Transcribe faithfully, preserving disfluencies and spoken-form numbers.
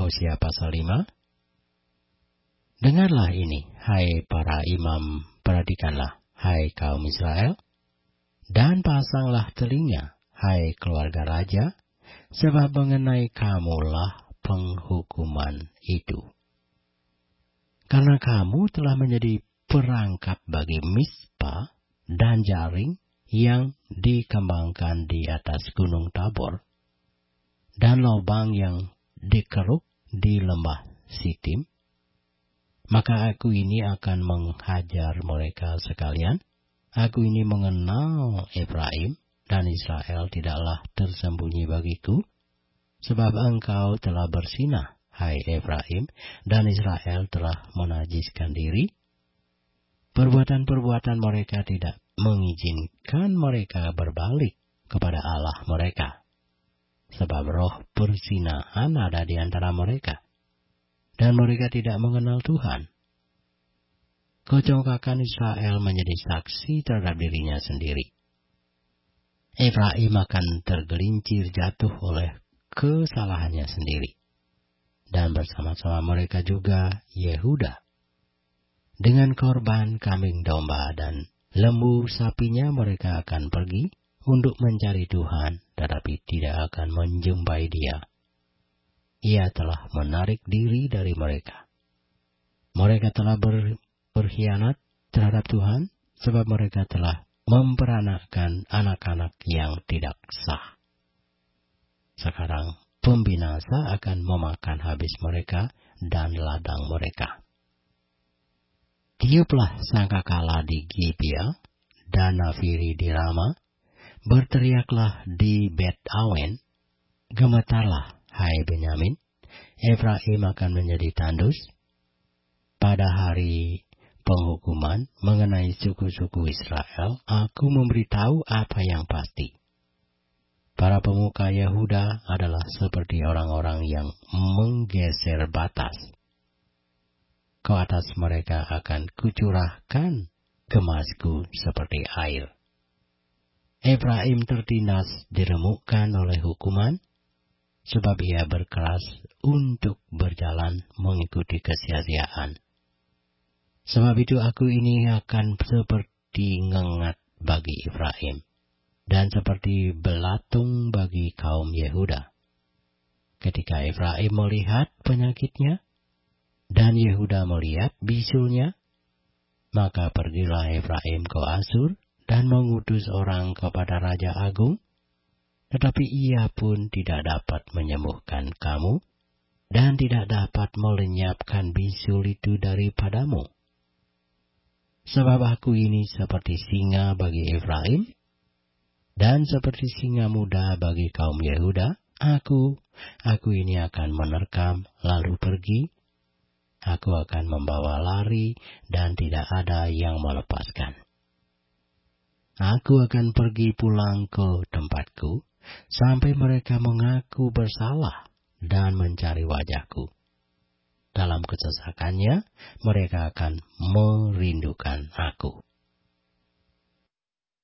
Hosea pasal lima. Dengarlah ini, hai para imam, perhatikanlah, hai kaum Israel, dan pasanglah telinga, hai keluarga raja, sebab mengenai kamulah penghukuman itu. Karena kamu telah menjadi perangkap bagi mispa dan jaring yang dikembangkan di atas gunung Tabor, dan lubang yang dikeruk di lembah Sitim, maka aku ini akan menghajar mereka sekalian. Aku ini mengenal Efraim, dan Israel tidaklah tersembunyi bagiku, sebab engkau telah bersinah, hai Efraim, dan Israel telah menajiskan diri. Perbuatan-perbuatan mereka tidak mengizinkan mereka berbalik kepada Allah mereka, sebab roh persinahan ada di antara mereka, dan mereka tidak mengenal Tuhan. Kecongkakan Israel menjadi saksi terhadap dirinya sendiri. Efraim akan tergelincir jatuh oleh kesalahannya sendiri, dan bersama-sama mereka juga Yehuda. Dengan korban kambing domba dan lembu sapinya mereka akan pergi untuk mencari Tuhan, tetapi tidak akan menjumpai Dia. Ia telah menarik diri dari mereka. Mereka telah ber, berkhianat terhadap Tuhan, sebab mereka telah memperanakkan anak-anak yang tidak sah. Sekarang pembinasa akan memakan habis mereka dan ladang mereka. Tiuplah sangkakala di Gibea dan nafiri di Rama, berteriaklah di Bet Awen, gemetarlah, hai Benyamin, Efraim akan menjadi tandus. Pada hari penghukuman mengenai suku-suku Israel, aku memberitahu apa yang pasti. Para pemuka Yehuda adalah seperti orang-orang yang menggeser batas. Ke atas mereka akan kucurahkan gemasku seperti air. Efraim tertindas diremukkan oleh hukuman, sebab ia berkeras untuk berjalan mengikuti kesia-siaan. Sebab itu aku ini akan seperti ngengat bagi Efraim, dan seperti belatung bagi kaum Yehuda. Ketika Efraim melihat penyakitnya, dan Yehuda melihat bisulnya, maka pergilah Efraim ke Asur, dan mengutus orang kepada Raja Agung, tetapi ia pun tidak dapat menyembuhkan kamu, dan tidak dapat melenyapkan bisul itu daripadamu. Sebab aku ini seperti singa bagi Efraim, dan seperti singa muda bagi kaum Yehuda. Aku, aku ini akan menerkam lalu pergi. Aku akan membawa lari, dan tidak ada yang melepaskan. Aku akan pergi pulang ke tempatku, sampai mereka mengaku bersalah dan mencari wajahku. Dalam kesesakannya, mereka akan merindukan aku.